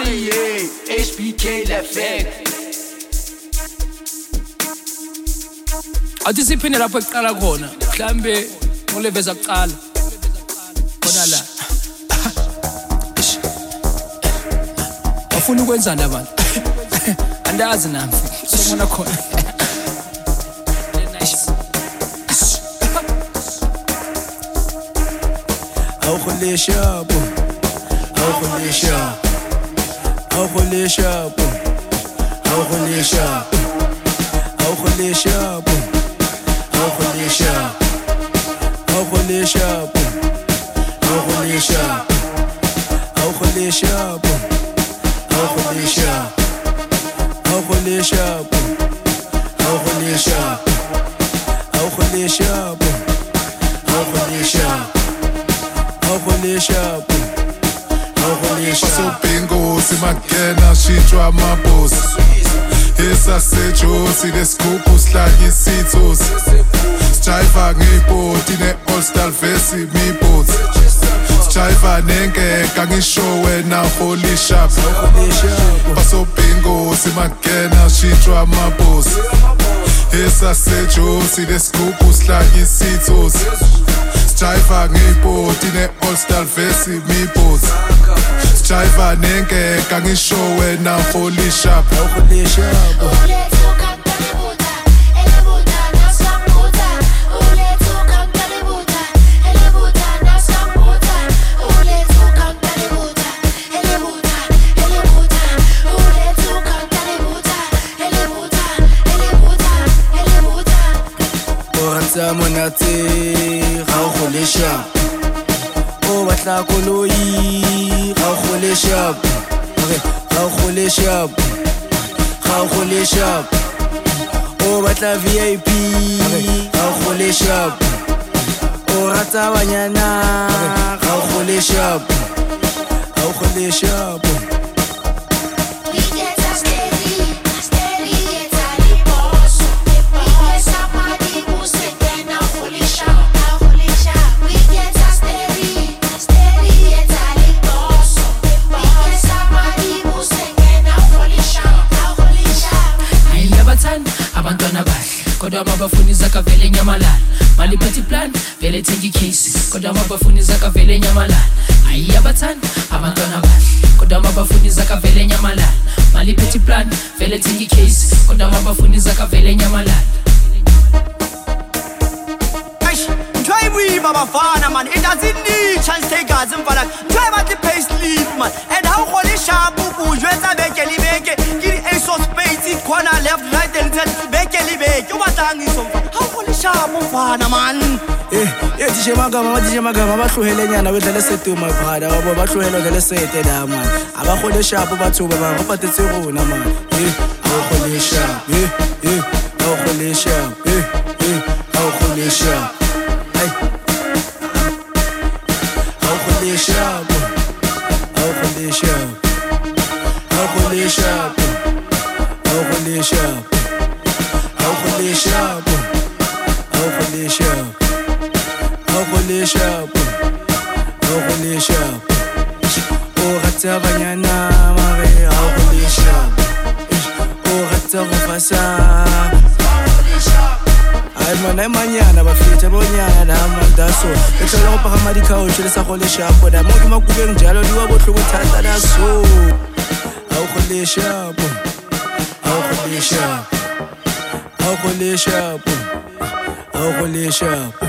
HBK l'effect. Athi siphinde lapho ekuqala khona mhlambe ngoleveza kuqala khona la afuna ukwenzani abantu andazi nami sokubona khona أخلي شاب أخلي شاب أخلي شاب أخلي شاب أخلي شاب أخلي شاب أخلي شاب أخلي شاب أخلي شاب أخلي شاب أخلي شاب أخلي شاب أخلي شاب أخلي شاب أخلي شاب أخلي شاب Pasobingo simagena shitwa mabosi Esa sejosi leskupu slagi sitos Schiva ngiboti ne all-star vesi miboti Schiva nengeka ngisho wena holy sharp Pasobingo simagena shitwa mabosi Esa sejosi leskupu slagi sitos Schiva ngiboti ne all-star vesi miboti Schiva nengeka ngisho wena holy sharp Holy sharp monate ga go le sharp o batla koloi ga go le sharp ga go le sharp ga go le sharp o batla VIP ga go le sharp o rata banyana ga go le sharp ga go le sharp abantwana bahle kodwa mabafuna izaka vele nyamalala mali petty plan vele thengi case kodwa mabafuna izaka vele nyamalala ayi abathanda abantwana bahle kodwa mabafuna izaka vele nyamalala mali petty plan vele thengi case kodwa mabafuna izaka vele nyamalala Try we babafana man it doesn't need chance takers and fala try about the pace lead man and how holy sharp bu jwetsa bekeli beke kiri ace of spades it corner left right and center bekeli beke o batlangi so how holy sharp mfana man DJ Magama bahlohele nyana wedlele sete my brother babo bahlohela ngele sete la man abahole sharp batho ba bapatetse rona man holy sharp holy sharp holy sharp Holy sharp, holy sharp, holy sharp, holy sharp, holy sharp, holy sharp, holy sharp, holy sharp. Oh rata banyana mare, holy sharp. Oh rata rufasa. Ay mañana bafitha bonyana amandaso ethola ngophakama dikhawu le sa gole sharp da mo ke makubeng njalo diwa bohloko thatha la so au gole sharp au gole sharp au gole sharp au gole sharp